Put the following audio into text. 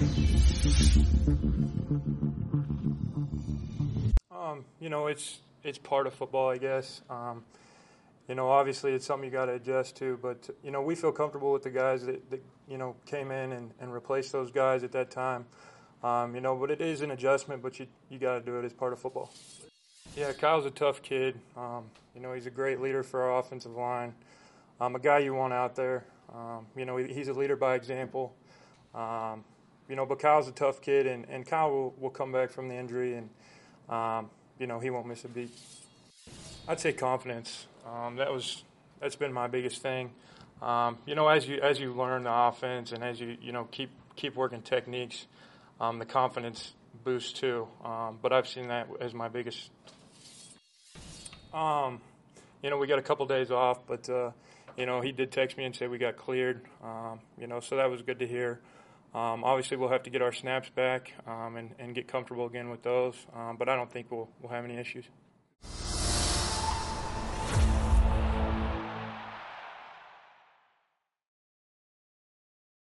It's part of football, I guess. Obviously it's something you got to adjust to, but we feel comfortable with the guys that came in and replaced those guys at that time. But it is an adjustment, but you got to do it as part of football. Yeah, Kyle's a tough kid. He's a great leader for our offensive line. A guy you want out there. He's a leader by example. But Kyle's a tough kid, and Kyle will come back from the injury, and he won't miss a beat. I'd say confidence. That's been my biggest thing. As you learn the offense and as you keep working techniques, the confidence boosts too. But I've seen that as my biggest. We got a couple days off, but he did text me and say we got cleared. So that was good to hear. Obviously, we'll have to get our snaps back and get comfortable again with those. But I don't think we'll have any issues.